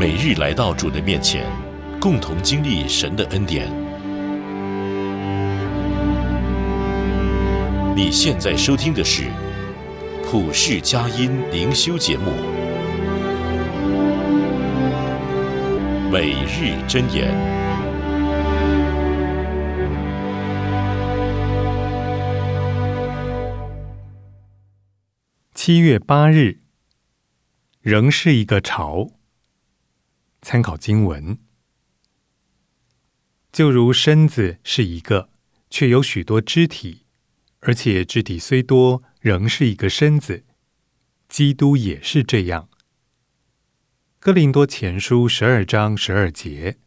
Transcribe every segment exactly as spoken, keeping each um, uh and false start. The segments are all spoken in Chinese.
每日来到主的面前，共同经历神的恩典。你现在收听的是普世佳音灵修节目，每日箴言。 七月八日，仍是一个巢。参考经文：就如身子是一个，却有许多肢体，而且肢体虽多，仍是一个身子。基督也是这样。哥林多前书十二章十二节。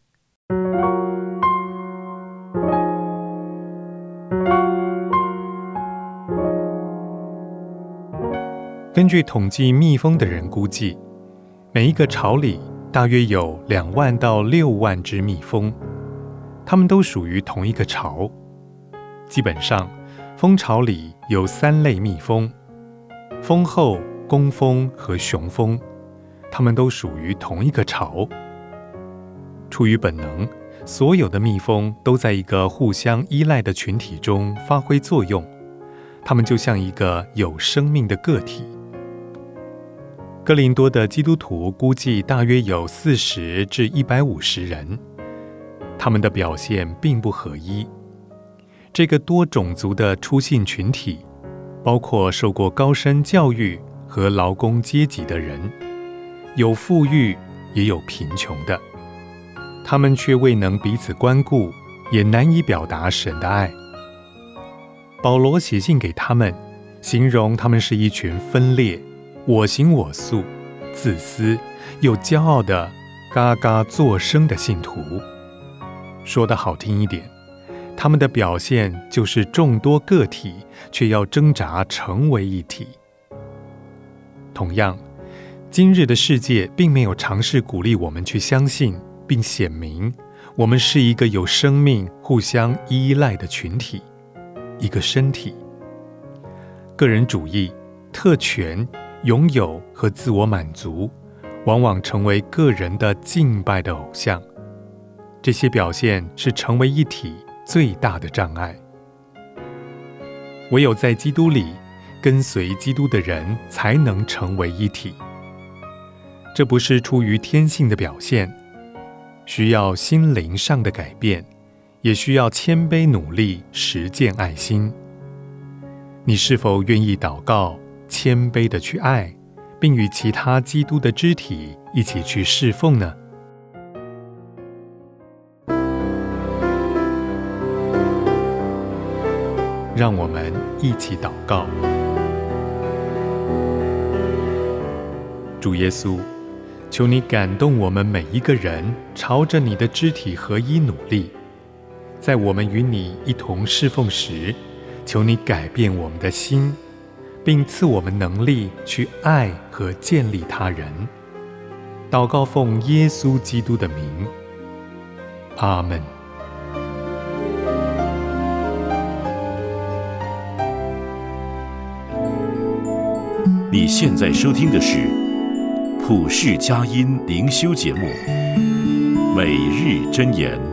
根据统计蜜蜂的人估计，每一个巢里大约有两万到六万只蜜蜂，它们都属于同一个巢。基本上，蜂巢里有三类蜜蜂：蜂后、工蜂和雄蜂，它们都属于同一个巢。出于本能，所有的蜜蜂都在一个互相依赖的群体中发挥作用，它们就像一个有生命的个体。哥林多的基督徒估计大约有四十至一百五十人，他们的表现并不合一。这个多种族的出信群体，包括受过高深教育和劳工阶级的人，有富裕也有贫穷的，他们却未能彼此关顾，也难以表达神的爱。保罗写信给他们，形容他们是一群分裂、我行我素、自私又骄傲的嘎嘎作声的信徒。说得好听一点，他们的表现就是众多个体，却要挣扎成为一体。同样，今日的世界并没有尝试鼓励我们去相信并显明我们是一个有生命、互相依赖的群体，一个身体。个人主义、特权、拥有和自我满足，往往成为个人的敬拜的偶像。这些表现是成为一体最大的障碍。唯有在基督里，跟随基督的人才能成为一体。这不是出于天性的表现，需要心灵上的改变，也需要谦卑努力实践爱心。你是否愿意祷告，谦卑地去爱，并与其他基督的肢体一起去侍奉呢？让我们一起祷告。主耶稣，求你感动我们每一个人，朝着你的肢体合一努力。在我们与你一同侍奉时，求你改变我们的心，并赐我们能力去爱和建立他人。祷告奉耶稣基督的名，阿们。 你现在收听的是普世佳音灵修节目，每日箴言。